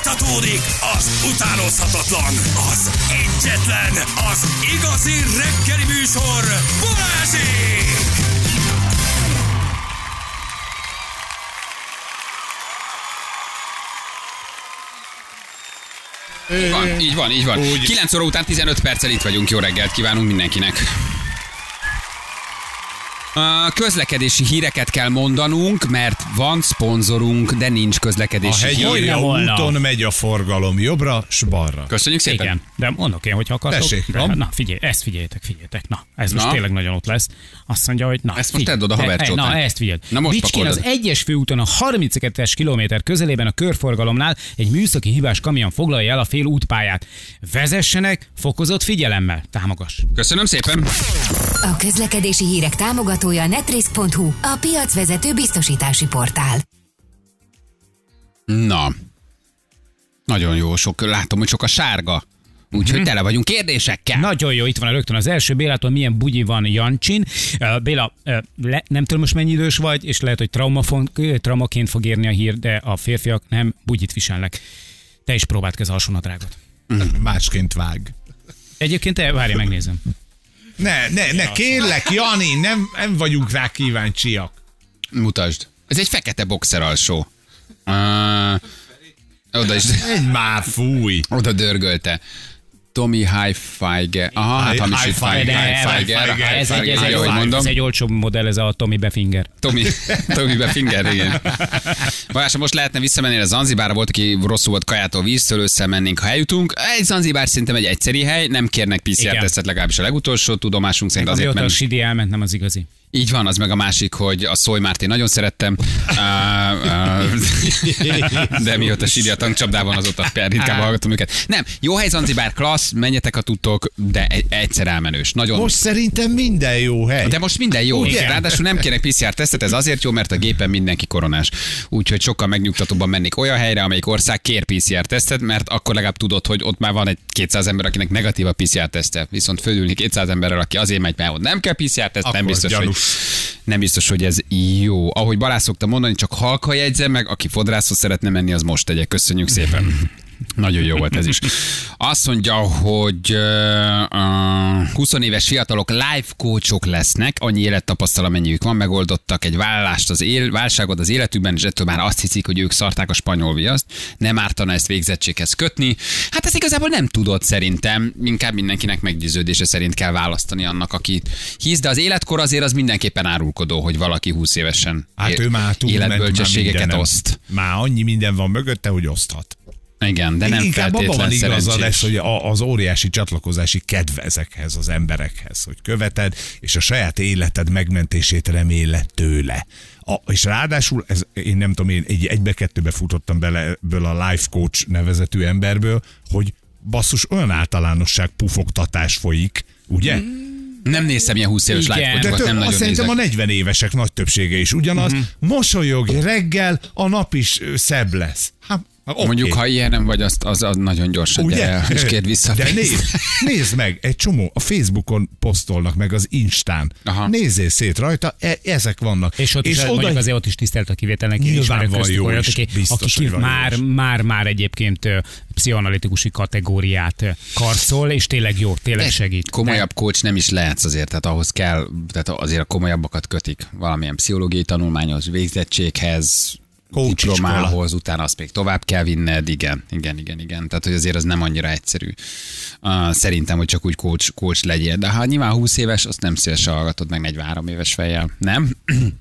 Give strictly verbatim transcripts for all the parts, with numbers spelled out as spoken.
Folytatódik az utánozhatatlan, az egyetlen, az igazi reggeli műsor, Balázsék! Így van, így van, így van. Úgy. kilenc óra után tizenöt perccel itt vagyunk. Jó reggelt kívánunk mindenkinek. A közlekedési híreket kell mondanunk, mert van szponzorunk, de nincs közlekedési hír. A hegyi úton megy a forgalom jobbra s balra. Köszönjük szépen. Igen, de mondok én, hogyha akartok. Tessék, de, na figyelj, ezt figyeljetek, figyeljetek. Na, ez most na. tényleg nagyon ott lesz. Azt mondja, hogy na. Ezt most tedd oda havercsótán. Na, ezt figyeld. Na most Bicskén pakold. az egyes főúton a harminckettes kilométer közelében a körforgalomnál egy műszaki hibás kamion foglalja el a fél útpályát. Vezessenek fokozott figyelemmel. Támogass. Köszönöm szépen. A közlekedési hírek támogatója netrisk pont hu, a piacvezető biztosítási portál. Na. Nagyon jó, sok, látom, hogy sok a sárga. Úgyhogy mm-hmm. tele vagyunk kérdésekkel. Nagyon jó, itt van rögtön az első. Bélától milyen bugyi van Jancsin. Uh, Béla, uh, le, nem tudom most mennyi idős vagy, és lehet, hogy traumafon, traumaként fog érni a hír, de a férfiak nem bugyit viselnek. Te is próbáld ki az alsónadrágot. Mm. Másként vág. Egyébként te, várj, megnézem. Ne, ne, ne, kérlek, Jani, nem, nem vagyunk rá kíváncsiak. Mutasd. Ez egy fekete boxer alsó. Uh, oda is. Egy már fúj. Oda dörgölte. Tommy Hilfiger. Aha, hát hamisít Hilfiger. Ez egy, ez, egy, ez egy olcsóbb modell, ez a Tommy Befinger. Tommy, Tommy Befinger, igen. Balázs, most lehetne visszamenni a Zanzibárra, volt, aki rosszul volt kajától víztől, összemennénk, ha eljutunk. Egy Zanzibár szerintem egy egyszeri hely, nem kérnek pé cé er-tesztet, legalábbis a legutolsó tudomásunk szerint azért menni. menni. A Sidi elment, nem az igazi. Így van, az meg a másik, hogy a Szójmárt én nagyon szerettem, uh, uh, de mióta Sidi a tankcsapdában, azóta ritkában hallgatom őket. Nem, jó hely Zanzibár, klassz, menjetek a tudtok, de egyszer elmenős. Nagyon... Most szerintem minden jó hely. De most minden jó. Ugye? Ráadásul nem kérnek pé cé er-tesztet, ez azért jó, mert a gépen mindenki koronás. Úgyhogy sokkal megnyugtatóbban mennék olyan helyre, amelyik ország kér pé cé er-tesztet, mert akkor legalább tudod, hogy ott már van egy kétszáz ember, akinek negatív a pé cé er-teszte. Viszont fölülni kétszáz emberrel, aki azért megy, mert ott nem kell pé cé er-teszt, nem biztos, hogy nem biztos, hogy ez jó. Ahogy Balázs szokta mondani, csak halka jegyze meg, aki fodrászhoz szeretne menni, az most tegye. Köszönjük szépen. Nagyon jó volt ez is. Azt mondja, hogy uh, húsz éves fiatalok life coachok lesznek, annyi élettapasztal, amennyiük van, megoldottak egy vállalást az él, válságot az életükben, és ettől már azt hiszik, hogy ők szarták a spanyol viaszt. Nem ártana ezt végzettséghez kötni. Hát ez igazából nem tudod szerintem, inkább mindenkinek meggyőződése szerint kell választani annak, aki hisz, de az életkor azért az mindenképpen árulkodó, hogy valaki húsz évesen hát ő már tud, életbölcsességeket már oszt. Már annyi minden van mögötte, hogy oszthat. Igen, de nem inkább abban van feltétlen igaza szerencsés. lesz, hogy az óriási csatlakozási kedv ezekhez az emberekhez, hogy követed, és a saját életed megmentését remél tőle. A, és ráadásul, ez, én nem tudom, én egy egybe-kettőbe futottam bele ebből a life coach nevezetű emberből, hogy basszus, olyan általánosság pufogtatás folyik, ugye? Mm. Nem nézem ilyen húsz éves life coachokat, nem nagyon szerintem nézek. a negyven évesek nagy többsége is ugyanaz. Uh-huh. Mosolyog reggel, a nap is szebb lesz. Hát, okay. Mondjuk, ha ilyen nem vagy, azt, az, az nagyon gyorsan ugye? Gyere el, és kérd vissza. De nézd, nézd meg, egy csomó a Facebookon posztolnak, meg az Instán. Aha. Nézzél szét rajta, e- ezek vannak. És ott és is, oda... mondjuk azért ott is tisztelt a kivételnek. Nyilván van jó olyat, is, aki, biztos, aki már, már, már egyébként uh, pszichoanalitikusi kategóriát uh, karcol, és tényleg jó, tényleg segít. Komolyabb coach nem is lehetsz azért, tehát ahhoz kell, tehát azért a komolyabbakat kötik valamilyen pszichológiai tanulmányhoz, végzettséghez, diplomához, utána azt még tovább kell vinned, igen, igen, igen, igen. Tehát, hogy azért az nem annyira egyszerű. Uh, szerintem, hogy csak úgy coach, coach legyél. De ha nyilván húsz éves, azt nem szívesen hallgatod meg negyvenhárom éves fejjel, nem?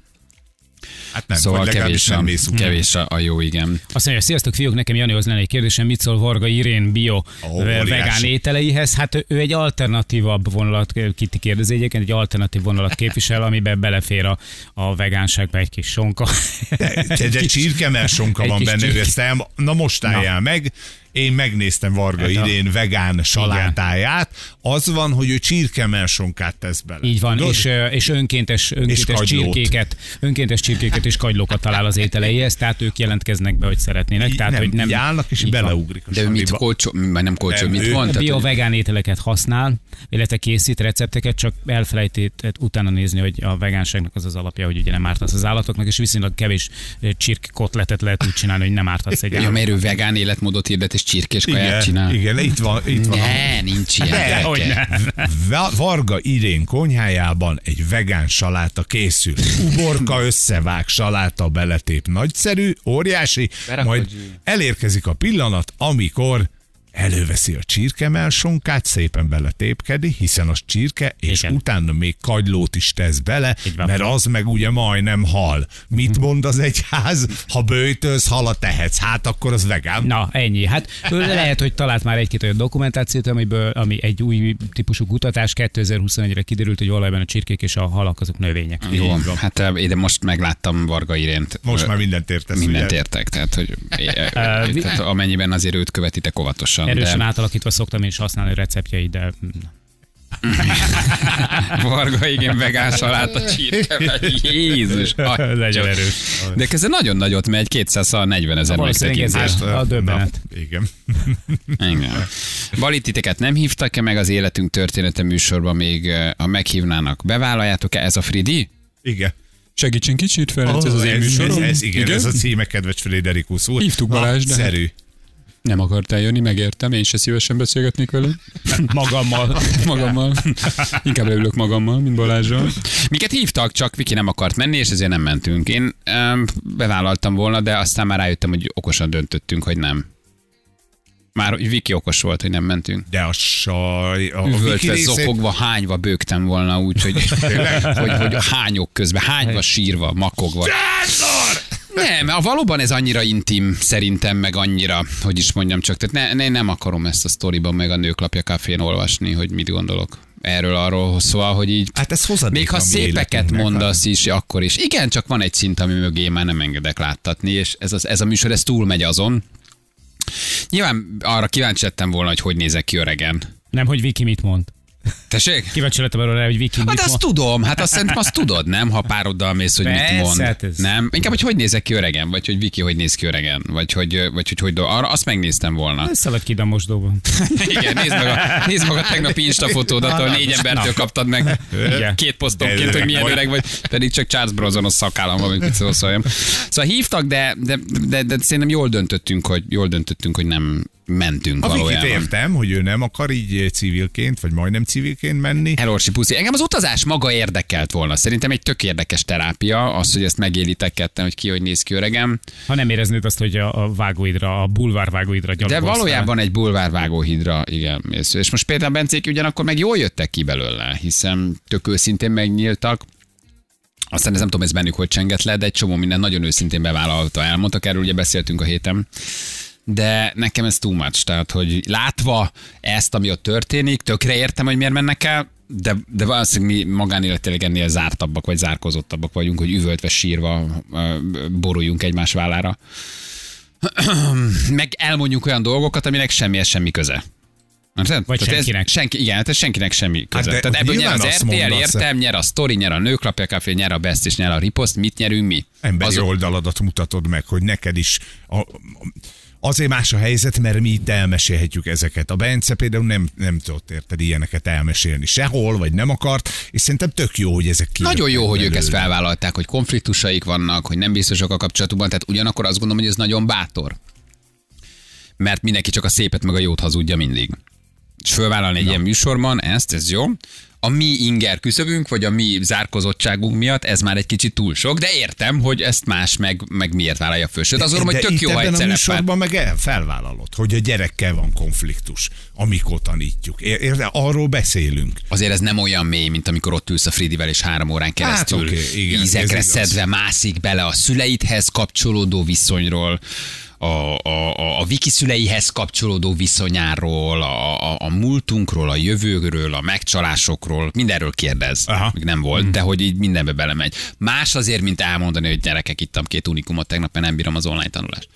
Hát nem, szóval kevés, a, kevés a, a jó, igen. Azt mondja, sziasztok fiúk, nekem Janihoz lenne egy kérdésem, mit szól Varga Irén bio oh, vegán ételeihez? Hát ő egy alternatívabb vonalat, Kiti kérdezi egyébként, egy alternatív vonalat képvisel, amiben belefér a, a vegánságba egy kis sonka. De, de csirkemell sonka van benne, ezt el, na most álljál na. meg, Én megnéztem Varga Hát a- Irén vegán salátáját. Az van, hogy ő csirkemelsonkát tesz bele. Így van, Tudod? és, ö, és önkéntes, önkéntes kagylót. csirkéket, önkéntes csirkéket és kagylókat talál az ételeihez, tehát ők jelentkeznek be, hogy szeretnének. Így Tehát, nem, hogy nem így állnak, és így van. beleugrik a De ő mit saliba. kolcsol, vagy nem kolcsol, Nem, mit ő- mond? Tehát, hogy- Bio-vegán ételeket használ, illetve készít recepteket, csak elfelejtett utána nézni, hogy a vegánságnak az az alapja, hogy ugye nem ártasz az állatoknak, és viszonylag kevés ö, csirkekotletet lehet úgy csinálni, hogy nem ártasz egy Ja, állatnak. mert ő vegán életmódot hirdet és csirkés kaját Igen, csinál. igen, itt van. Itt van a- Ne, nincs ilyen. De, gyerekek. hogy ne. Va- Varga Irén konyhájában egy vegán saláta készül. Uborka összevág saláta beletép. Nagyszerű, óriási. Berakod, Majd Zsű. elérkezik a pillanat, amikor előveszi a csirkemelsonkát, szépen beletépkedi, hiszen az csirke, és Igen. utána még kagylót is tesz bele, Így van. mert az meg ugye majdnem hal. Mit mond az egyház? Ha bőjtölsz, halat tehetsz. Hát akkor az vegán. Na, ennyi. Hát ő lehet, hogy talált már egy-két olyan dokumentációt, amiből, ami egy új típusú kutatás, kétezer-huszonegyre kiderült, hogy valójában a csirkék és a halak azok növények. Jó, hát eh, de most megláttam Varga Irént. Most Ö, már mindent értesz. Mindent ugye? értek, tehát, hogy eh, eh, vi- tehát amennyiben azért őt követitek óvatosan. Erősen De átalakítva szoktam én is használni receptjeit, de Varga, igen, vegán saláta csirke. Jézus. legyen atya. erős. De közben nagyon nagyot megy, kétszáznegyven ezer Valószínűleg megtekintés. ezért. A döbbenet. Na, igen. Igen. Bali, titeket nem hívtak-e meg az életünk története műsorban még, eh, ha meghívnának? Bevállaljátok-e ez a Fridi? Igen. Segítsen kicsit, Ferenc, ez az én ez, műsorom. ez, ez, igen, ez a címe, kedves Fréderikus úr. Hívtuk Balázs, de- Szerű. Nem akartál jönni, megértem, én se szívesen beszélgetnék veled. Magammal. Magammal. Inkább leülök magammal, mint Balázsral. Miket hívtak, csak Viki nem akart menni, és ezért nem mentünk. Én um, bevállaltam volna, de aztán már rájöttem, hogy okosan döntöttünk, hogy nem. Már hogy Viki okos volt, hogy nem mentünk. De a saj... A, a Viki Üvöltve, részét- zokogva, hányva bőgtem volna, úgyhogy hogy, hogy hányok közben, hányva, sírva, makogva. Nem, a valóban ez annyira intim szerintem, meg annyira, hogy is mondjam csak, tehát ne, ne, nem akarom ezt a sztoriban meg a Nőklapja Cafén olvasni, hogy mit gondolok erről, arról, szóval, hogy így Hát ez hozadék még ha a mi szépeket életünknek, mondasz is, akkor is. Igen, csak van egy szint, ami mögé már nem engedek láttatni, és ez, az, ez a műsor, ez túlmegy azon. Nyilván arra kíváncsi lettem volna, hogy hogy nézek ki öregen. Nem, hogy Viki mit mond. Tessék? Kíváncsi lettem arra, hogy Viki Hát mit azt mond. tudom, hát azt szerintem azt tudod, nem? Ha pároddal mész, hogy Persze, mit mond. hát ez- Nem? Inkább, hogy hogy nézek ki öregen, vagy hogy Viki hogy néz ki öregen, vagy hogy vagy hogy, hogy do- arra azt megnéztem volna. Szaladj ki a mosdóban. Igen, nézd meg a, nézd meg a tegnapi Insta fotódat, ahol négy embertől kaptad meg Igen. két posztonként, hogy milyen öreg vagy, pedig csak Charles Bronsonos szakállam van, hogy mit szóljam. Szóval hívtak, de, de, de, de szerintem jól döntöttünk, hogy jól döntöttünk, hogy nem mentünk A Vikit valójában. értem, hogy ő nem akar így civilként, vagy majdnem civilként menni. Helorsi puszi. Engem az utazás maga érdekelt volna. Szerintem egy tök érdekes terápia, az, hogy ezt megélitek ketten, hogy ki hogy néz ki öregem. Ha nem éreznéd azt, hogy a, a vágóidra, a bulvár vágóidra De gyalogolsz. valójában egy bulvárvágóhídra, igen. mész. És most például Bencék ugyanakkor meg jól jöttek ki belőle, hiszen tök őszintén megnyíltak. Aztán ez nem tudom, ez bennük hogy csengett le, de egy csomó minden nagyon őszintén bevállalta. Elmondtak erről, ugye beszéltünk a héten. De nekem ez too much, tehát hogy látva ezt, ami ott történik, tökre értem, hogy miért mennek el, de, de valószínűleg mi magánéletileg ennél zártabbak, vagy zárkozottabbak vagyunk, hogy üvöltve, sírva ö, boruljunk egymás vállára. Meg elmondjuk olyan dolgokat, aminek semmihez semmi köze. Érted? Vagy Tehát senkinek. Ez, senki, igen, tehát senkinek semmi köze. Hát de tehát ebből nyer nyilván az azt er té el, mondasz. értem, nyer a Story, nyer a Nőklapja Café, nyer a Best és nyer a Ripost. Mit nyerünk mi? Emberi Azok- oldaladat mutatod meg, hogy neked is a, azért más a helyzet, mert mi itt elmesélhetjük ezeket. A Bence például nem, nem tudott érted ilyeneket elmesélni sehol, vagy nem akart, és szerintem tök jó, hogy ezek kijöttek Nagyon jó, hogy ők ezt belőle. felvállalták, hogy konfliktusaik vannak, hogy nem biztosak a kapcsolatukban, tehát ugyanakkor azt gondolom, hogy ez nagyon bátor. Mert mindenki csak a szépet meg a jót hazudja mindig. És fölvállalni egy ilyen műsorban ezt, ez jó. A mi inger küszöbünk, vagy a mi zárkozottságunk miatt ez már egy kicsit túl sok, de értem, hogy ezt más meg, meg miért vállalja föl. Sőt, azt gondolom, hogy De tök itt jó, ha egy ebben a szerepel. műsorban meg el, felvállalod, hogy a gyerekkel van konfliktus, amikor tanítjuk. Ér, ér, arról beszélünk. Azért ez nem olyan mély, mint amikor ott ülsz a Fridivel, és három órán keresztül Hát oké, igen, ízekre ez igaz. szedve mászik bele a szüleidhez kapcsolódó viszonyról, a, a, a, a Viki szüleihez kapcsolódó viszonyáról, a, a, a múltunkról, a jövőről, a megcsalásokról, mindenről kérdez. Aha. Még nem volt, de hogy így mindenbe belemegy. Más azért, mint elmondani, hogy gyerekek, ittam két unikumot tegnap, mert nem bírom az online tanulást.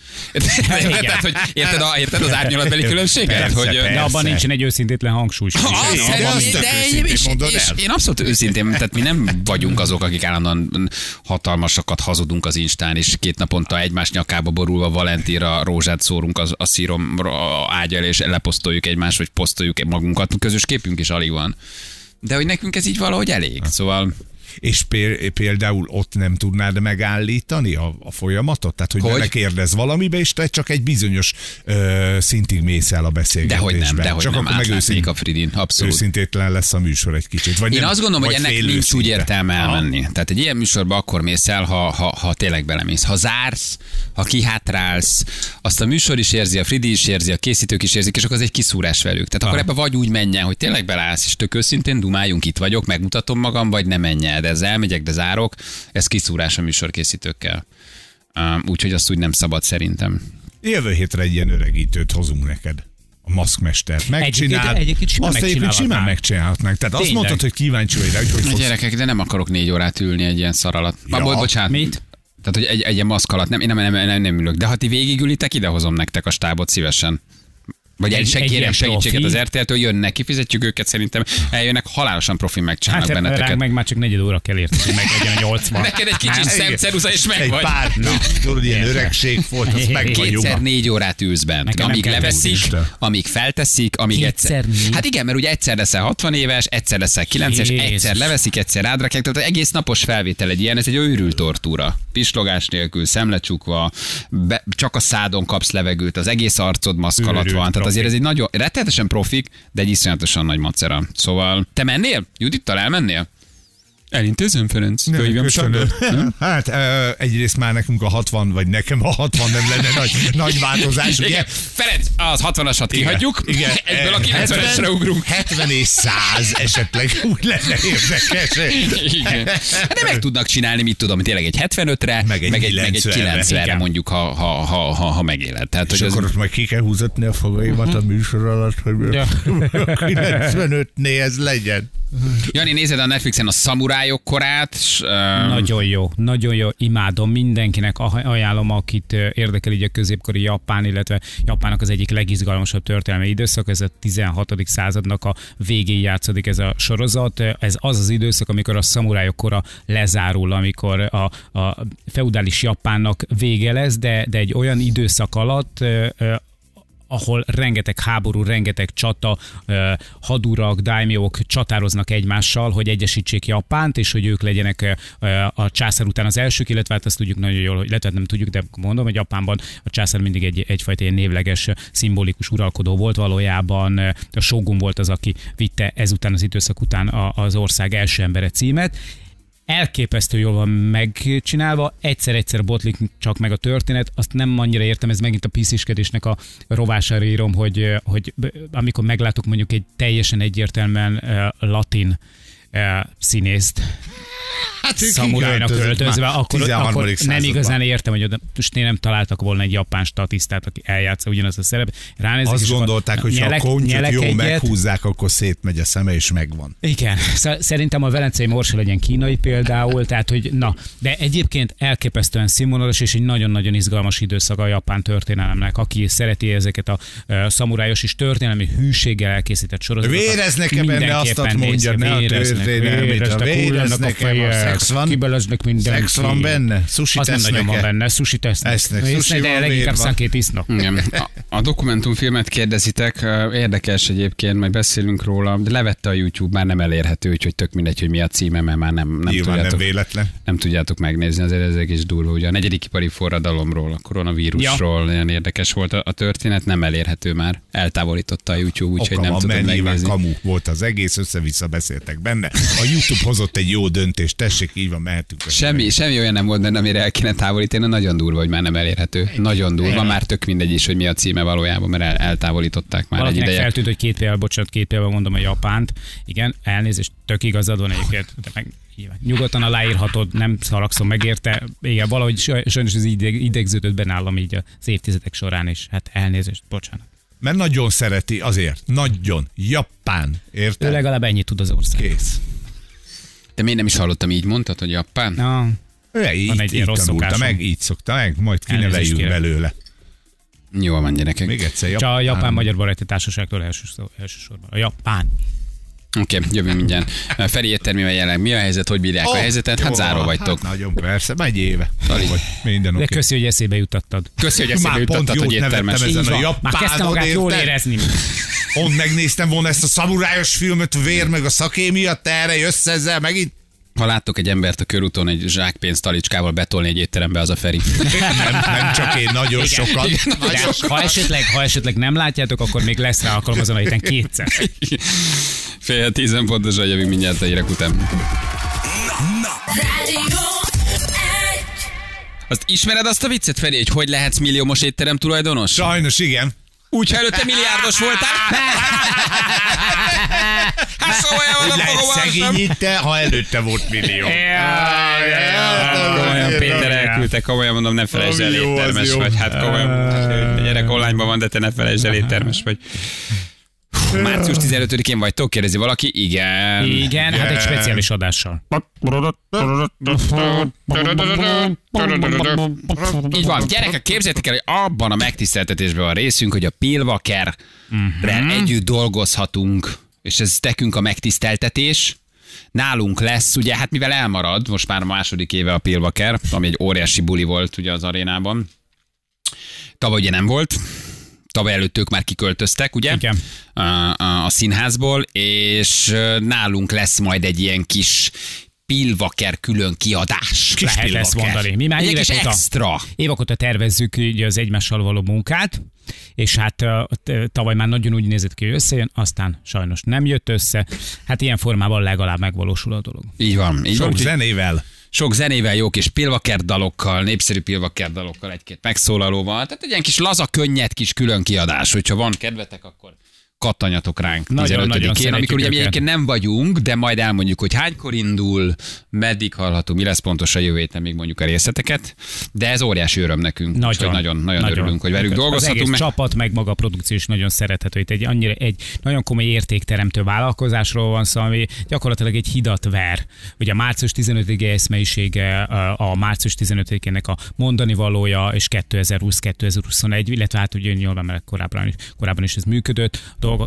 Tehát, hogy érted, a, érted az árnyalatbeli különbséget? Persze, Hogy, persze. De abban nincsen egy őszintétlen hangsúly. Az, de de, azt tök de, őszintén és, mondod és el. én abszolút őszintén, tehát mi nem vagyunk azok, akik állandóan hatalmasakat hazudunk az Instán, és két naponta egymás nyakába borulva Valentinra rózsát szórunk az, a szírom ágy elé, és leposztoljuk egymást, vagy posztoljuk magunkat. Közös képünk is alig van. De hogy nekünk ez így valahogy elég. Szóval... És például ott nem tudnád megállítani a, a folyamatot? Tehát, hogy, Hogy? ne kérdez valamibe, és te csak egy bizonyos ö, szintig mész el a beszélgetésben. Dehogy nem, dehogy csak nem. akkor meg Átlátnék őszint, a Fridin, abszolút. őszintétlen lesz a műsor egy kicsit. Vagy Én nem, azt gondolom, hogy vagy ennek fél nincs úgy őszinte. értelme Aha. elmenni. Tehát egy ilyen műsorba akkor mész el, ha, ha, ha tényleg belemész. Ha zársz, ha kihátrálsz, azt a műsor is érzi, a Fridi is érzi, a készítők is érzik, és akkor az egy kiszúrás velük. Tehát akkor ebbe vagy úgy menjen, hogy tényleg beleállsz, és tök őszintén dumáljunk, itt vagyok, megmutatom magam, vagy nem menjen, de ez elmegyek, de zárok. Ez kiszúrás a műsorkészítőkkel. Um, Úgyhogy azt úgy nem szabad szerintem. Jövő hétre egy ilyen öregítőt hozunk neked. A maszkmestert megcsinál. Egyébként- egyébként simán azt egyébként simán megcsinálhatnánk. megcsinálhatnánk. Tehát azt Tényleg. mondtad, hogy kíváncsi vagy rá, hogy hogy Na fogsz. gyerekek, de nem akarok négy órát ülni egy ilyen szar alatt. Ja. Ja. Bo- bocsánat. Mit? Tehát, hogy egy, egy ilyen maszk alatt. Nem, én nem, nem, nem, nem ülök. De ha ti végigülitek, idehozom nektek a stábot szívesen. Vagy Egy- egy, egy egy kérem ilyen segítséget profi. az er té el-től, jönnek, kifizetjük őket, szerintem eljönnek, halálosan profi megcsinálnak Hát benneteket. ránk meg már csak negyed óra kell érteni, hogy meglegyen a nyolcvan. Neked egy kicsi szemceruza és meg Egy vagy. pár, na, tudod, ilyen öregség volt, azt meg vagyunk. Kétszer négy órát ülsz bent, Nekem nem amíg kell leveszik, Isten. amíg felteszik, amíg Kétszer egyszer. négy? Hát igen, mert ugye egyszer leszel hatvan éves, egyszer leszel kilencves, Jézus. egyszer leveszik, egyszer rádrakják, tehát egész napos felvétel egy ilyen, ez egy őrült tortúra. Pislogás nélkül, szemlecsukva, be, csak a szádon kapsz levegőt, az egész arcod maszk alatt Őrült van, tehát profi. azért ez egy nagyon, rettenetesen profik, de egy iszonyatosan nagy macera. Szóval, te mennél? Judittal elmennél? Elintézem, Ferenc? Fölhívjam Köszönöm. Sandor? Hát ö, egyrészt már nekünk a hatvan, vagy nekem a hatvan nem lenne nagy, nagy változás, ugye? Igen. Ferenc, az hatvanasat kihagyjuk, Igen. egyből a kilencvenesre ugrunk. hetven és száz esetleg úgy lenne érdekes. Igen. De meg tudnak csinálni, mit tudom, tényleg egy hetvenötre, Meg egy meg egy, meg egy kilencvenre. kilencvenre Igen. mondjuk, ha, ha, ha, ha, ha megéled. Tehát, És hogy akkor ez, ott majd ki kell húzatni a fogaimat a műsor alatt, hogy Ja. a kilencvenötnél ez legyen. Jani, nézed a Netflixen a szamurájok korát. S, uh, Nagyon jó, nagyon jó, imádom, mindenkinek aj- ajánlom, akit ö, érdekel így a középkori Japán, illetve Japánnak az egyik legizgalmasabb történelmi időszak, ez a tizenhatodik századnak a végén játszódik ez a sorozat. Ez az az időszak, amikor a szamurájok kora lezárul, amikor a, a feudális Japánnak vége lesz, de, de egy olyan időszak alatt, ö, ö, ahol rengeteg háború, rengeteg csata, ö, hadurak, daimyók csatároznak egymással, hogy egyesítsék Japánt, és hogy ők legyenek ö, a császár után az elsők, illetve hát azt tudjuk nagyon jól, hogy illetve nem tudjuk, de mondom, hogy Japánban a császár mindig egy, egyfajta ilyen névleges, szimbolikus uralkodó volt valójában. A shogun volt az, aki vitte ezután az időszak után a, az ország első embere címet. Elképesztő jól van megcsinálva, egyszer-egyszer botlik csak meg a történet, azt nem annyira értem, ez megint a pisziskedésnek a rovására írom, hogy, hogy amikor meglátok mondjuk egy teljesen egyértelműen uh, latin uh, színészt, Hát ők szamurajnak kiköltözött öltözve, már akkor, akkor tizenharmadik nem században. igazán értem, hogy oda, most én nem találtak volna egy japán statisztát, aki eljátsza ugyanazt a szerepet. Ránézek, Azt és akkor gondolták, hogy ha a nyelek- kontyot nyelek jól egyet. meghúzzák, akkor szétmegy a szeme, és megvan. Igen, Sz- szerintem a velencei morsa legyen kínai például, tehát hogy na, de egyébként elképesztően színvonalas és egy nagyon-nagyon izgalmas időszak a japán történelemnek, aki szereti ezeket a uh, szamurájos és történelmi hűséggel elkészített sorozatokat. Véreznek-e benne, azt mindenképpen mondja, nézze. ne a Véreznek, történelmit, a véreznek, véreznek, hullanak a a fejek, szex van? kibeleznek mindenki. Szex van benne? Sushi Az nem nagyon van tesznek-e? benne, sushi tesznek. Esznek, Esznek, sushi de van, leginkább vér van. szankét isznak. Igen. A, a dokumentumfilmet kérdezitek, érdekes egyébként, majd beszélünk róla, de levette a YouTube, már nem elérhető, úgyhogy tök mindegy, hogy mi a címe, mert már nem, nem, Nyilván nem tudjátok, véletlen. nem tudjátok megnézni, azért ez egész durva. Ugye a negyedik ipari forradalomról, a koronavírusról, olyan érdekes volt a, a történet, nem elérhető már. Eltávolította a YouTube, úgyhogy Oka nem van, tudod mert nyilván megnézni. kamu volt az egész, össze-vissza beszéltek benne. A YouTube hozott egy jó döntést, tessék, így van, mehetünk. Semmi, semmi olyan nem volt benne, amire el kéne távolítani, nagyon durva, hogy már nem elérhető. Nagyon durva, már tök mindegy is, hogy mi a címe valójában, mert el, eltávolították már egy Valakinek ideje. feltűnt, hogy két például, bocsánat, két például mondom a Japánt. Igen, elnézést, tök igazad van egyébként, de meg Nyugodtan aláírhatod, nem haragszom meg érte. Igen, valahogy sajnos ez ideg, idegződött benállam így az évtizedek során, és hát elnézést, bocsánat. Mert nagyon szereti, azért. Nagyon. Japán. Érted? Ő legalább ennyit tud az ország. Kész. De miért nem is hallottam, így mondtad, hogy Japán? Na, Ő így, egy így ilyen rossz tanulta szokásom. meg, így szokta meg, majd Elnézést kineveljünk kérek. belőle. Jól van, gyerekek. Még egyszer csak Japán. a Japán-Magyar Baráti Társaságtól elsőszor, elsősorban. A Japán. Oké, okay, jövő mindjárt. Feri éttermével jelen. Mi a helyzet, hogy bírják oh, a helyzetet? Hát jó, záró vagytok. Hát nagyon persze, megy éve. Tali. Vagy minden De oké. köszi, hogy eszébe juttattad. Köszi, hogy eszébe Már pont juttattad, jót hogy éttermes. nevettem ezen a Már kezdtem japánon, magát jól érted? érezni. Pont megnéztem volna ezt a szamurájos filmet, vér meg a szaké miatt, te erre jössz ezzel megint. Ha láttok egy embert a körúton egy zsákpénz talicskával betolni egy étterembe, az a Feri. Nem, nem csak én, nagyon sokan. De ha esetleg, ha esetleg nem látjátok, akkor még lesz rá alkalom azon a héten kétszer. Fél tízen pontosan jövünk mindjárt a hírek után. Azt ismered azt a viccet, Feri, hogy hogy lehetsz milliómos étterem tulajdonos? Sajnos igen. Úgy, ha előtte milliárdos voltál? Hát szóval Hogy van a lehet fogom szegény itt, ha előtte volt millió. Komolyan, Péter elküldte, komolyan mondom, ne felejtsd el, Jó, az éttermes jó. vagy. Hát komolyan, a gyerek onlineban van, de te ne felejtsd el, éttermes vagy. március tizenötödikén vagytok, kérdezi valaki? Igen. Igen, hát egy speciális adással. Így van, gyerekek, képzeljétek el, hogy abban a megtiszteltetésben van részünk, hogy a Pilvakerrel uh-huh. együtt dolgozhatunk, és ez nekünk a megtiszteltetés. Nálunk lesz, ugye, hát mivel elmarad, most már a második éve a Pilvaker, ami egy óriási buli volt ugye az arénában. Tavaly ugye nem volt. Tavaly előtt ők már kiköltöztek, ugye? Igen. A, a, a színházból, és nálunk lesz majd egy ilyen kis Pilvaker külön kiadás. Kis Lehet ezt Pilvaker. mondani. Mi már Egy évek kis óta, extra. évek óta tervezzük így az egymással való munkát, és hát uh, t- tavaly már nagyon úgy nézett ki, hogy összejön, aztán sajnos nem jött össze. Hát ilyen formában legalább megvalósul a dolog. Így van. Így Sok van. zenével. Sok zenével, jó kis Pilvaker dalokkal, népszerű Pilvaker dalokkal, egy-két megszólalóval. Tehát egy ilyen kis laza, könnyed kis külön kiadás. Hogyha van kedvetek, akkor kattanjatok ránk Nagyon, nagyon tizenötödikén, szeretjük amikor ugye mi őket. egyébként nem vagyunk, de majd elmondjuk, hogy hánykor indul, meddig hallható, mi lesz pontosan jövő héten, még mondjuk a részleteket. De ez óriási öröm nekünk, Nagyon, úgyhogy nagyon, nagyon, nagyon örülünk, hogy velük Az dolgozhatunk. egész Meg... csapat, meg maga a produkció is nagyon szerethető. Itt egy, annyira, egy nagyon komoly értékteremtő vállalkozásról van szó, ami gyakorlatilag egy hidat ver. Ugye a március tizenötödike eszmeisége, a március tizenötödikének a mondani valója, és kétezer-húsz kétezer-huszonegy, illetve hát ugye nyilván mert korábban is, korábban is ez működött. A dolgok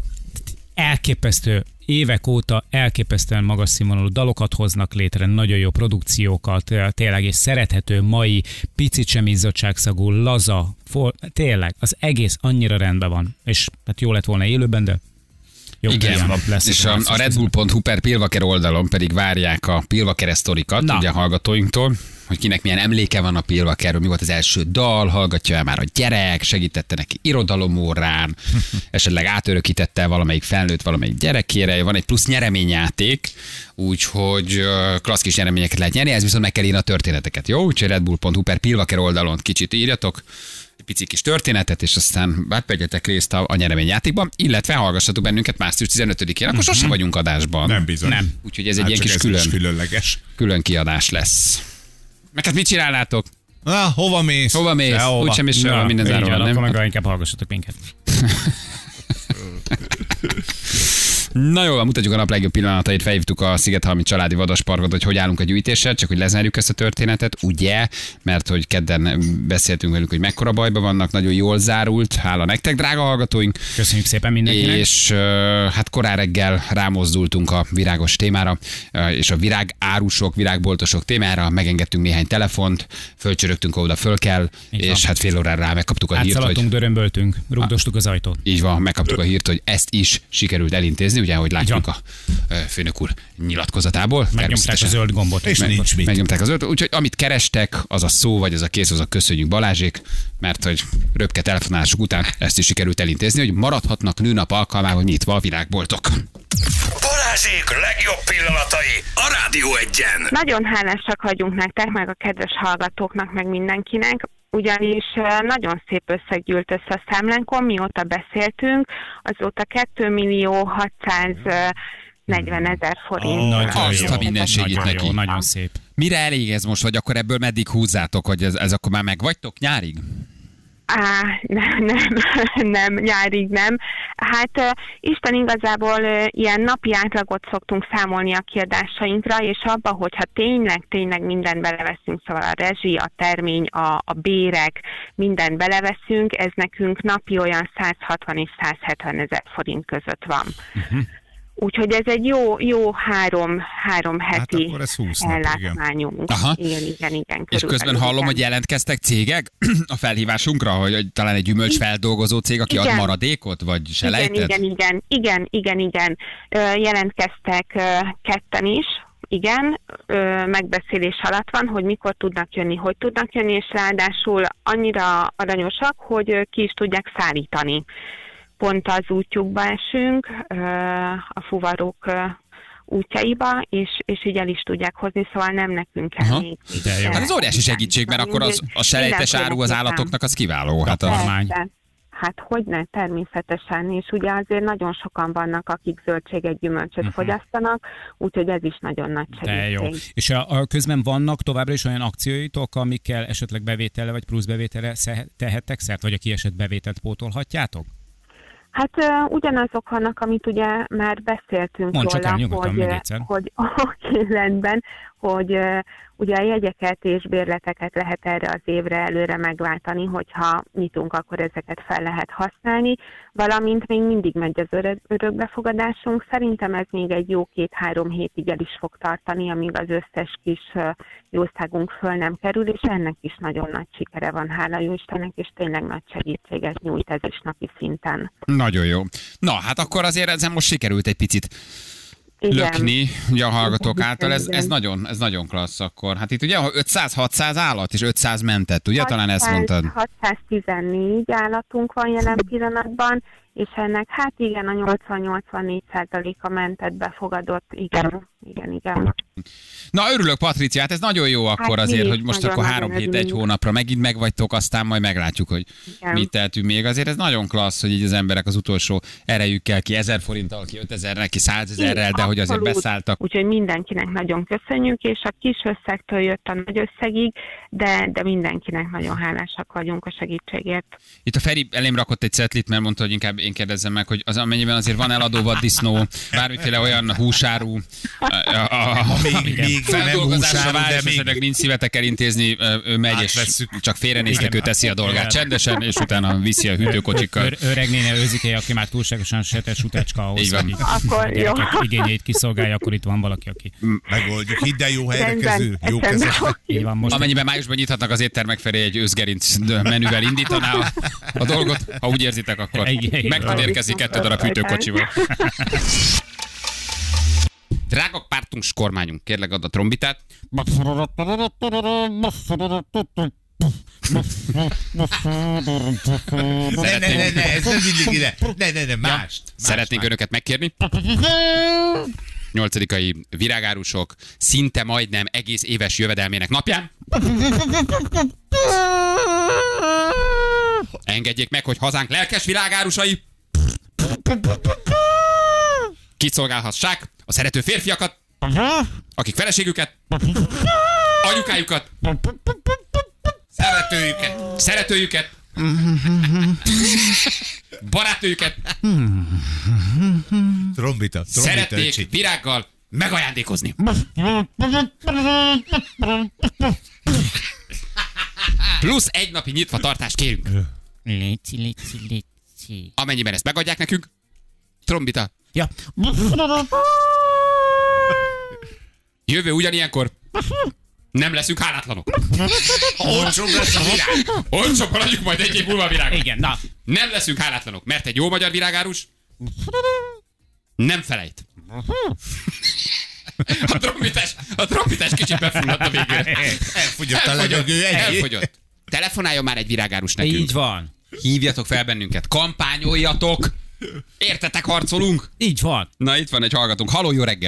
elképesztő, évek óta elképesztően magas színvonalú dalokat hoznak létre, nagyon jó produkciókat, tényleg és szerethető, mai, picit sem izzadságszagú, laza, for, tényleg az egész annyira rendben van, és hát jó lett volna élőben, de jó, Igen, van, lesz és a, a redbull pont hu per Pilvaker oldalon pedig várják a Pilvaker sztorikat, Na. ugye a hallgatóinktól, hogy kinek milyen emléke van a Pilvakerről, mi volt az első dal, hallgatja el már a gyerek, segítette neki irodalomórán, esetleg átörökítette valamelyik felnőtt valamelyik gyerekére, van egy plusz nyereményjáték, úgyhogy ö, klassz kis nyereményeket lehet nyerni, ez viszont meg kell írni a történeteket, jó? Úgyhogy redbull pont hu per Pilvaker oldalon kicsit írjatok, egy pici kis történetet, és aztán vegyetek részt a, a nyereményjátékban, illetve hallgassatok bennünket március tizenötödikén, akkor sosem vagyunk adásban. Nem bizony. Nem. Úgyhogy ez egy Hát ilyen csak kis ez külön, is különleges. külön kiadás lesz. Meg hát mit csinálnátok? Na, hova mész? Hova mész? Sehova. Úgysem is sehova, minden így zárva van, van, akkor nem? meg inkább hallgassatok minket. Na jó, mutatjuk a nap legjobb pillanatait, felhívtuk a Szigethalmi családi vadasparkot, hogy hogy állunk a gyűjtéssel, csak hogy lezárjuk ezt a történetet, ugye? Mert hogy kedden beszéltünk velük, hogy mekkora bajban vannak, nagyon jól zárult, hála nektek, drága hallgatóink. Köszönjük szépen mindenkinek. És uh, hát korán reggel rámozdultunk a virágos témára, uh, és a virágárusok, virágboltosok témára, megengedtünk néhány telefont, fölcsörögtünk, oda föl kell, Így és van. hát fél órára rá megkaptuk a hírt, hogy Átszaladtunk, dörömböltünk, rugdostuk az ajtót. így van, megkaptuk a hírt, hogy ezt is sikerült elintézni, ugye, ahogy látjuk a ö, főnök úr nyilatkozatából. Megnyomták a Természetesen. zöld gombot. És Meg- nincs mit. Megnyomták az öt, úgyhogy amit kerestek, az a szó, vagy az a kész, az a köszönjük Balázsék, mert hogy röpke telefonálások után ezt is sikerült elintézni, hogy maradhatnak nőnap alkalmával nyitva a virágboltok. Balázsék legjobb pillanatai a Rádió Egyen. Nagyon hálásak vagyunk nektek, meg a kedves hallgatóknak, meg mindenkinek, ugyanis eh, nagyon szép összeg gyűlt össze a számlánkon, mióta beszéltünk, azóta két millió hatszáz negyvenezer forint. Oh, nagyon Azt jó. a minden segít Nagyon neki. jó, nagyon szép. Mire elég ez most, vagy akkor ebből meddig húzzátok, hogy ez, ez akkor már megvagytok nyárig? Á, nem, nem, nem, nyárig nem. Hát uh, Isten igazából uh, ilyen napi átlagot szoktunk számolni a kiadásainkra, és abba, hogyha tényleg, tényleg mindent beleveszünk, szóval a rezsi, a termény, a, a bérek, mindent beleveszünk, ez nekünk napi olyan száz hatvan és száz hetven ezer forint között van. Uh-huh. Úgyhogy ez egy jó, jó három, három heti akkor ez húsz nap, ellátmányunk. Aha. Igen, igen, igen. És közben hallom, igen. hogy jelentkeztek cégek a felhívásunkra, hogy, hogy talán egy gyümölcsfeldolgozó cég, aki Igen. ad maradékot, vagy selejtet? Igen, igen, igen, igen, igen, igen. Ö, jelentkeztek ö, ketten is, igen, ö, megbeszélés alatt van, hogy mikor tudnak jönni, hogy tudnak jönni, és ráadásul annyira aranyosak, hogy ö, ki is tudják szállítani. Pont az útjukba esünk, ö, a fuvarok ö, útjaiba, és, és így el is tudják hozni, szóval nem nekünk kell Aha. még. De jó. Hát ez óriási segítség, mert akkor az, a selejtes áru az állatoknak az kiváló. Hát a... Kormány. Persze. Hát hogyne, természetesen, és ugye azért nagyon sokan vannak, akik zöldséget, gyümölcsöt uh-huh. fogyasztanak, úgyhogy ez is nagyon nagy segítség. De jó. És a, a közben vannak továbbra is olyan akcióitok, amikkel esetleg bevétele vagy plusz bevétele tehettek szert, vagy a kiesett bevételt pótolhatjátok? Hát uh, ugyanazok vannak, amit ugye már beszéltünk Mondd csak el róla, nyugodtan, hogy, még egyszer. hogy oké, rendben, hogy uh, ugye a jegyeket és bérleteket lehet erre az évre előre megváltani, hogyha nyitunk, akkor ezeket fel lehet használni, valamint még mindig megy az örök, örökbefogadásunk. Szerintem ez még egy jó két-három hétig el is fog tartani, amíg az összes kis uh, jószágunk föl nem kerül, és ennek is nagyon nagy sikere van, hála jó Istennek, és tényleg nagy segítséget nyújt ez is napi szinten. Nagyon jó. Na, hát akkor azért ezen most sikerült egy picit Igen. lökni ugye a hallgatók által, ez, Igen. ez, nagyon, ez nagyon klassz akkor. Hát itt ugye ötszáz-hatszáz állat és ötszáz mentett, ugye talán ezt mondtad? hatszáztizennégy állatunk van jelen pillanatban, és ennek hát igen, a nyolcvan-nyolcvannégy százaléka mentett, befogadott, igen, igen, igen. Na örülök, Patricia, hát ez nagyon jó akkor Hát mi azért, is hogy most nagyon, akkor három nagyon hét, egy örülünk. hónapra megint megvagytok, aztán majd meglátjuk, hogy Igen. mit tehetünk még. Azért ez nagyon klassz, hogy így az emberek az utolsó erejükkel ki ezer forinttal, ki ötezerrel, ki százezerrel, de hogy azért Abszolút. beszálltak. Úgyhogy mindenkinek nagyon köszönjük, és a kis összegtől jött a nagy összegig, de, de mindenkinek nagyon hálásak vagyunk a segítségért. Itt a Feri elém rakott egy cetlit, mert mondta, hogy inkább én kérdezzem meg, hogy az amennyiben azért van eladó vaddisznó, bármiféle olyan húsáru, a, a, a, Még, még nem feldolgozásra húsáru, vár, de és még esetleg nincs szívetek elintézni, ő megy, és Átvesszük. csak félrenéztek, ő Igen. teszi a dolgát Igen. csendesen, és utána viszi a hűtőkocsikkal. Ör, öreg néne őzike, aki már túlságosan setes utácska ahhoz, Így van. hogy így Akkor a jó. gyerekek igényeit kiszolgálja, akkor itt van valaki, aki megoldjuk. Hidd el, jó helyre Rendben, kezű, jó eszembe kezes. fog így van most. Amennyiben májusban nyithatnak az éttermek felé, egy őszgerinc menüvel indítaná a, a dolgot, ha úgy érzitek, akkor Igen. meg tud érkezni kettő darab hűtőkocsival. Drága pártunk, kormányunk, kérlek add a trombitát. Ne, ne, ne, ne, ez nem mindig ide. Ne, ne, ne, mást. mást Szeretnénk mást. önöket megkérni. Nyolcadikai virágárusok szinte majdnem egész éves jövedelmének napján. Engedjék meg, hogy hazánk lelkes virágárusai kiszolgálhassák a szerető férfiakat, akik feleségüket, anyukájukat, szeretőjüket, szeretőjüket, barátnőjüket Trombita, trombita, szeretnék öcsi. virággal megajándékozni. Plusz egy napi nyitva tartást kérünk. Léci, léci, léci. Amennyiben ezt megadják nekünk, trombita. Ja. Jövő ugyanilyenkor nem leszünk hálátlanok. Olcsóbb lesz a virág. Olcsóbb adjuk majd egy év múlva a virágot. Igen, na. Nem leszünk hálátlanok, mert egy jó magyar virágárus nem felejt. A trombitás, a trombitás kicsit befulladt a végére. Elfogyott a levegő, ennyi. Elfogyott. Telefonáljon már egy virágárus nekünk. Így van. Hívjatok fel bennünket, kampányoljatok. Értetek, harcolunk? Így van. Na itt van egy hallgatónk. Haló, jó reggelt!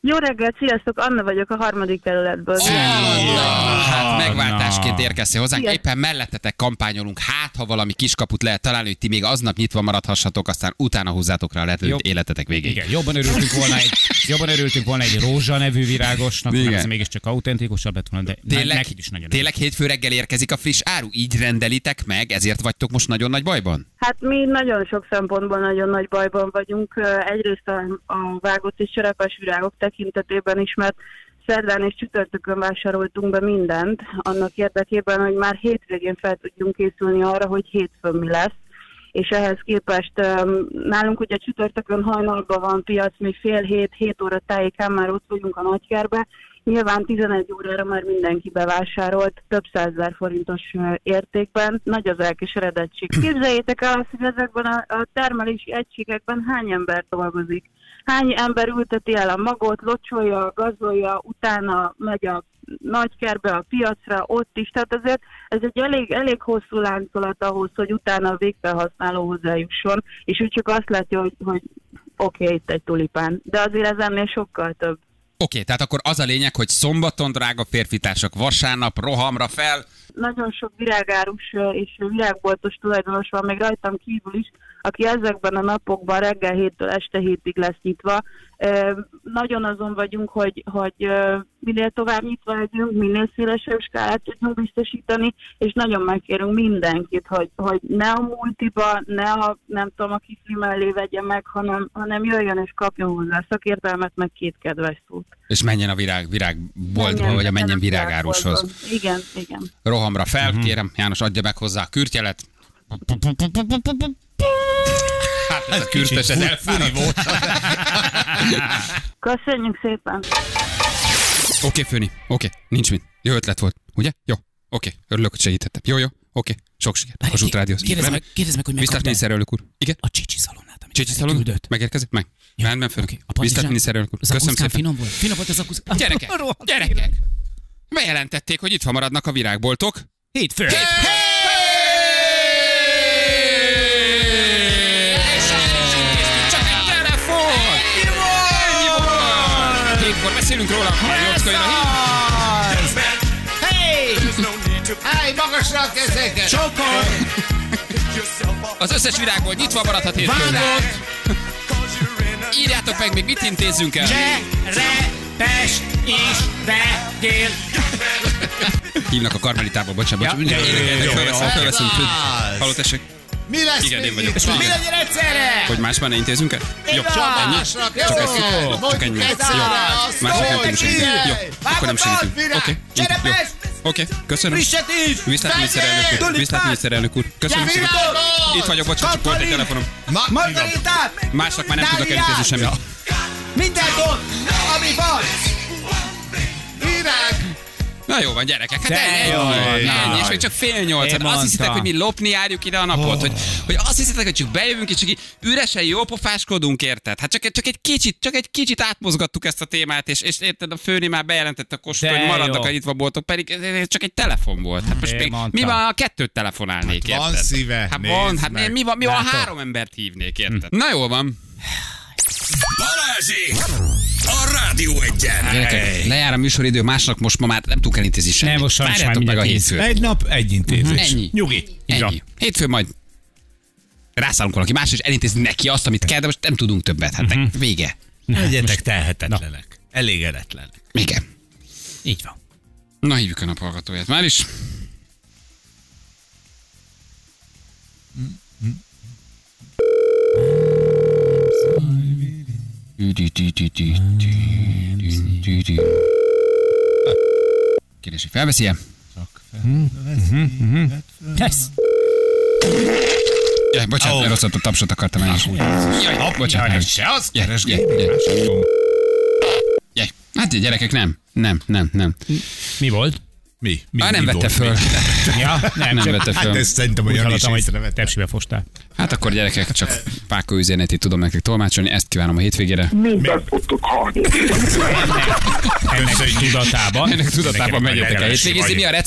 Jó reggelt, sziasztok, Anna vagyok a harmadik kerületből. Hát megváltásként érkeztél hozzánk, Igen. éppen mellettetek kampányolunk, hát ha valami kiskaput lehet találni, hogy ti még aznap nyitva maradhassatok, aztán utána húzzátok rá a lehetőt Jobb. életetek végéig. Igen, jobban örültünk volna egy, jobban örültünk volna egy rózsa nevű virágosnak, Igen. mert ez mégiscsak autentikusabb lett volna, de Tényleg, nekik is nagyon tényleg hétfő reggel érkezik a friss áru? Így rendelitek meg? Ezért vagytok most nagyon nagy bajban? Hát mi nagyon sok szempontból nagyon nagy bajban vagyunk. Egyrészt a, a vágott és cserepes virágok tekintetében is, mert szerdán és csütörtökön vásároltunk be mindent, annak érdekében, hogy már hétvégén fel tudjunk készülni arra, hogy hétfőn mi lesz. És ehhez képest nálunk ugye csütörtökön hajnalban van piac, mi fél hét, hét óra tájékán már ott vagyunk a nagykerbe. Nyilván tizenegy órára már mindenki bevásárolt, több százezer forintos értékben, nagy az elkeseredettség. Képzeljétek el azt, hogy ezekben a, a termelési egységekben hány ember dolgozik. Hány ember ülteti el a magot, locsolja, gazolja, utána megy a nagykerbe, a piacra, ott is. Tehát azért ez egy elég, elég hosszú láncolat ahhoz, hogy utána a végfelhasználó hozzájusson, és ő csak azt látja, hogy, hogy oké, okay, itt egy tulipán. De azért ez ennél sokkal több. Oké, okay, tehát akkor az a lényeg, hogy szombaton, drága férfitársak, vasárnap rohamra fel. Nagyon sok virágárus és virágboltos tulajdonos van, még rajtam kívül is, aki ezekben a napokban reggel héttől este hétig lesz nyitva. Nagyon azon vagyunk, hogy, hogy minél tovább nyitva legyünk, minél szélesebb skálát tudjunk biztosítani, és nagyon megkérünk mindenkit, hogy, hogy ne a multiba, ne a, nem tudom, a kifli mellé vegye meg, hanem, hanem jöjjön és kapjon hozzá szakértelmet, meg két kedves szót. És menjen a virág, virágboltba, Menjen, vagy a menjen menjen a virágárushoz. Igen, igen. Rohamra fel, uh-huh. Kérem, János, adja meg hozzá a kürtjelet. Hát ez a kürtös, ez elfúri volt. Köszönjük szépen. Oké, okay, Főni, oké, okay. Nincs mit. Jó ötlet volt, ugye? Jó, oké, okay. Örülök, hogy segítettem. Jó, jó, oké, okay. Sok sikert. A Kossuth Rádióhoz. Kérdezd meg, kérdezd meg, hogy megkapta. Biztos miniszterelnök úr. Igen? A Csicsi szalonnát, amit Csicsi szalon? küldött. Megérkezik? Meg. Ja. Rendben, Főni. Okay. Biztos miniszterelnök úr. Köszönöm szépen. Finom volt. Finom volt az akuszkán. Gyerekek, gyerekek. Bejelentették, hogy itt van maradnak a virágboltok. Hétfő. Hétkor beszélünk róla, a nyolckaira hív. Hey! Hey, magasra a kezeket! Sokkal! Az összes virágból nyitva maradhat hétfőn. Írjátok meg, még mit intézzünk el. Cserepes is vegyél. Hívnak a Karmelitába, bocsánat, bocsánat. Ja, Énekelnek, fölveszünk, fölveszünk. Halló, tessék. Mi lesz? Igen, én vagyok. Mi legyen egyszerre? Hogy más már ne intézzünk el? Jó, ennyi? Csak ezt. Csak ennyi. Jó. Másnak nem tudunk segíteni. Jó, akkor nem segítünk. Oké. Cserepes! Oké, köszönöm. Frisset is! Viszlát miniszterelnök úr. Viszlát miniszterelnök úr. Köszönöm szépen. Itt vagyok, bocsánat, csak volt egy telefonom. Margaritát! Másnak már nem tudok elintézni semmit. Mindent ott, ami van! Virág! Na jó van, gyerekek, hát De ennyi, jó, ennyi, na. ennyi, és még csak fél nyolc. Én Hát azt hiszitek, mondtam. hogy mi lopni járjuk ide a napot, hogy, hogy azt hiszitek, hogy csak bejövünk, és csak így üresen jópofáskodunk, érted? Hát csak, csak, egy kicsit, csak egy kicsit átmozgattuk ezt a témát, és, és érted, a Főni már bejelentette a Kossuth, De hogy maradnak jó. a nyitva boltok, pedig ez, ez csak egy telefon volt. Hát most Én még, mondtam. mi van, a kettőt telefonálnék, Hát van érted? szíve, Hát nézd van, hát meg. mi van, mi van, Látod? három embert hívnék, érted? Na jó van. Balázsék! A Rádió Egyen! Gyerekek, lejár a műsoridő, másnak most ma már nem tudunk elintézni semmit. Nem, most sajnos Várjátok már meg a mindjárt hétfőt. Egy nap, egy intézés. Ennyi. Nyugi. Ennyi. Hétfőn majd rászállunk valaki más, és elintézni neki azt, amit kell, de most nem tudunk többet. Hát uh-huh. vége. Legyetek telhetetlenek. Elégedetlenek. Igen. Így van. Na, hívjuk a naphallgatóját már is. Kérdés, hogy felveszi-e? Ez. Jaj, bocsánat, oh. rosszat a tapsot akartam el is. Jaj, bocsánat. Se az Jaj, keresgél. jaj, jaj. Jaj. Hát gyerekek, nem. Nem, nem, nem. Mi volt? Mi? Mi? Már nem mi vette volt? föl. Ja, Nem csak- vette Hát föl. ezt szerintem, hogy Úgy Jani is hallottam, hogy észrevette. tepsibe fostál. Hát akkor gyerekek, csak Páka üzenetét tudom nektek tolmácsolni, ezt kívánom a hétvégére. Ennek tudatában. Ennek tudatában Nekem megyetek a meg hétvégézni. Mi a recept?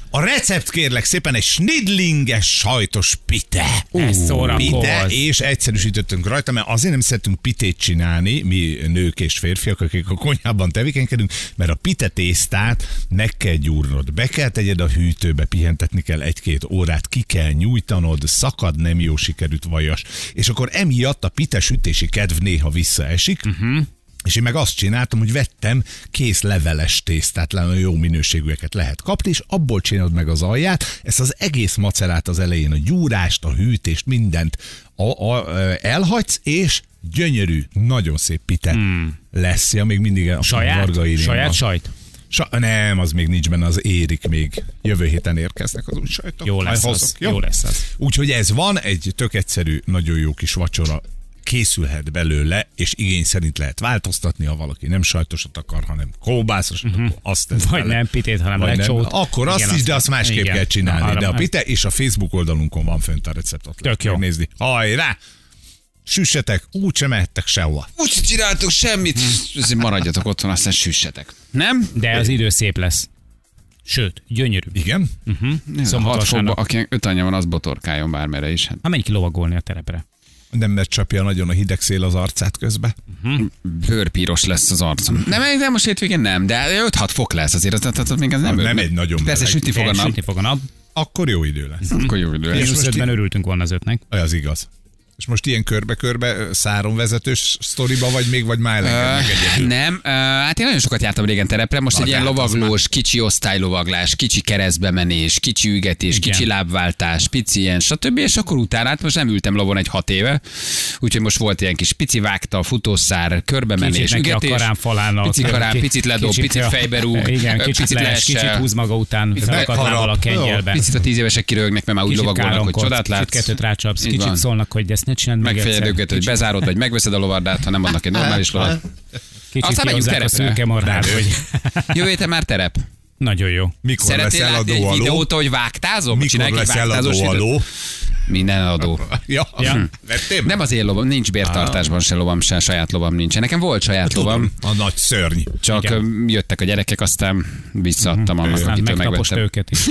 A recept kérlek szépen egy snidlinges sajtos pite. Ez szórakoz. Pite, és egyszerűsítettünk rajta, mert azért nem szeretünk pitét csinálni, mi nők és férfiak, akik a konyhában tevékenykedünk, mert a pite tésztát meg kell gyúrnod, be kell tegyed a hűtőbe, pihentetni kell egy-két órát, ki kell nyújtanod, szakad, nem jó sikerült vajas, és akkor emiatt a pite sütési kedv néha visszaesik, uh-huh. És én meg azt csináltam, hogy vettem kész leveles tésztát, nagyon jó minőségűeket lehet kapni, és abból csinálod meg az alját, ezt az egész macerát az elején, a gyúrást, a hűtést, mindent a, a, elhagysz, és gyönyörű, nagyon szép pite hmm. lesz. Ja, még mindig a saját, saját sajt? Sa- nem, az még nincs benne, az érik még. Jövő héten érkeznek az új sajtok. Jó lesz az. Jó? Jó lesz az. Úgyhogy ez van, egy tök egyszerű, nagyon jó kis vacsora készülhet belőle, és igény szerint lehet változtatni, ha valaki nem sajtosat akar, hanem kóbászosat, uh-huh. azt tesz vagy bele. nem pitét, hanem lecsót. Akkor azt igen, is, de azt másképp igen. kell csinálni. Na, de a pite és a Facebook oldalunkon van fönt a receptot. Tök jó. Nézni. Hajrá! Süssetek, úgysem mehettek sehova. Úgy csináltok semmit, azért maradjatok otthon, aztán süssetek. Nem? De az idő szép lesz. Sőt, gyönyörű. Igen? Uh-huh. Szombat fokban, akinek öt anyja van, az botorkáljon bármere is. Hát. Ha menj ki lovagolni a terepre. Nem, mert csapja nagyon a hideg szél az arcát közbe. Uh-huh. Bőrpíros lesz az arcom. Nem, nem most hétvégén nem, de öt-hat fok lesz azért. Az, az, az, az még az nem, nem, nem egy nagyon persze meleg. Sütni fog a nap. Sütni fog a nap. Akkor jó idő lesz. Uh-huh. Akkor jó idő lesz. És most ötben örültünk volna az ötnek. Az igaz. És most ilyen körbe-körbe száron vezetős sztoriba vagy még, vagy már elengednek uh, egyedül? Nem, uh, hát én nagyon sokat jártam régen terepre, most Na, egy ilyen hát lovaglós, kicsi osztálylovaglás, kicsi keresztbemenés, kicsi ügetés, igen. Kicsi lábváltás, pici ilyen, stb. És akkor utána, hát most nem ültem lovon egy hat éve, úgyhogy most volt ilyen kis pici vágta, futószár, körbemenés, kicsit ügetés. A karán falának, pici karán, kicsit, picit ledób, kicsit, picit fejbe rúg, igen, kicsit, picit les, kicsit húz maga után, felakadnával a kengyelbe. Picit a tíz évesek kiröhögnek, mert már úgy lovagolnak, hogy csodát látsz. Kicsit kettőt rácsapsz, kicsit szólnak, hogy ezt ne csináld meg egyszer. Őket, hogy bezárod, vagy megveszed a lovardát, ha nem adnak egy normális lovat. Kicsit kihozzák a szürke marhát, hogy... Jövő héten már terep. Nagyon jó. Mikor lesz eladó egy aló? videót, hogy vágtázom? Mikor lesz eladó aló? Minden adó. Ja, ja. Nem az én lovam, nincs bértartásban se lovam, se saját lovam nincs. Nekem volt saját Tudom, lovam. A nagy szörny. Csak igen. Jöttek a gyerekek, aztán visszaadtam annak, aztán akitől megtaposta őket is.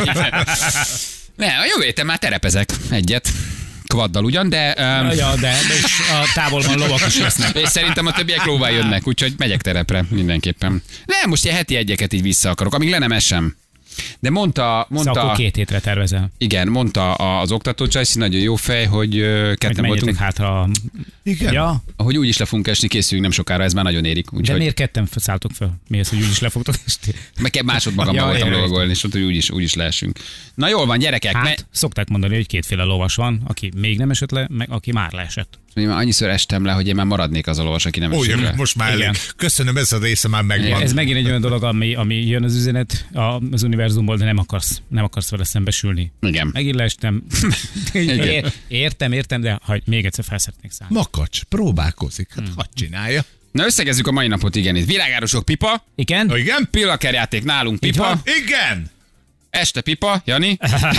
Ne, a jövő héten már terepezek egyet. Kvaddal ugyan, de... Um, ja, de és a távolban lovak is lesznek. És szerintem a többiek lóvá jönnek, úgyhogy megyek terepre mindenképpen. Nem, most ilyen heti egyeket így vissza akarok, amíg le nem esem. De mondta... mondta szóval akkor két hétre tervezel. Igen, mondta az oktató Csajci, nagyon jó fej, hogy ketten voltunk. hátra. Igen. Ja. Hogy úgy is le fogunk esni, készüljünk nem sokára, ez már nagyon érik. Úgy, de hogy... miért ketten szálltok föl? Miért, hogy úgy is le fogtok esni? Meg kell másod magammal ja, voltam lovagolni, és ott, hogy úgy is, úgy is leesünk. Na jól van, gyerekek. Hát, me... szokták mondani, hogy kétféle lovas van, aki még nem esett le, meg aki már leesett. Én már annyiszor estem le, hogy én már maradnék az a lovas, aki nem esett le. Most már elég. Köszönöm, ez a része már megvan. Ez megint egy olyan dolog, ami, ami jön az üzenet az univerzumból, de nem akarsz, nem akarsz vele szembesülni. Igen. Megint leestem. Ér, értem, értem, de ha még egyszer fel szeretnék szállni. Makacs, próbálkozik. Hát hmm. hadd csinálja. Na összegezzük a mai napot, igen. Itt világárosok pipa. Igen? Igen? Pillakerjáték nálunk pipa. Igen. Este pipa, Jani.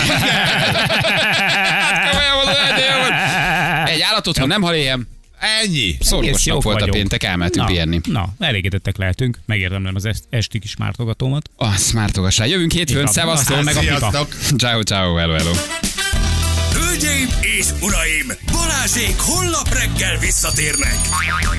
Egy állat otthon nem hal éjem. Ennyi. Szorgos nap volt a péntek, elmentünk na, pihenni. Na, elégedettek lehetünk. Megérdemlem az est, esti kis mártogatómat. Azt mártogassál. Jövünk hétfőn, szevasztok. Meg a pipa. Ciao, ciao, hello, hello. Hölgyeim és uraim, Balázsék holnap reggel visszatérnek.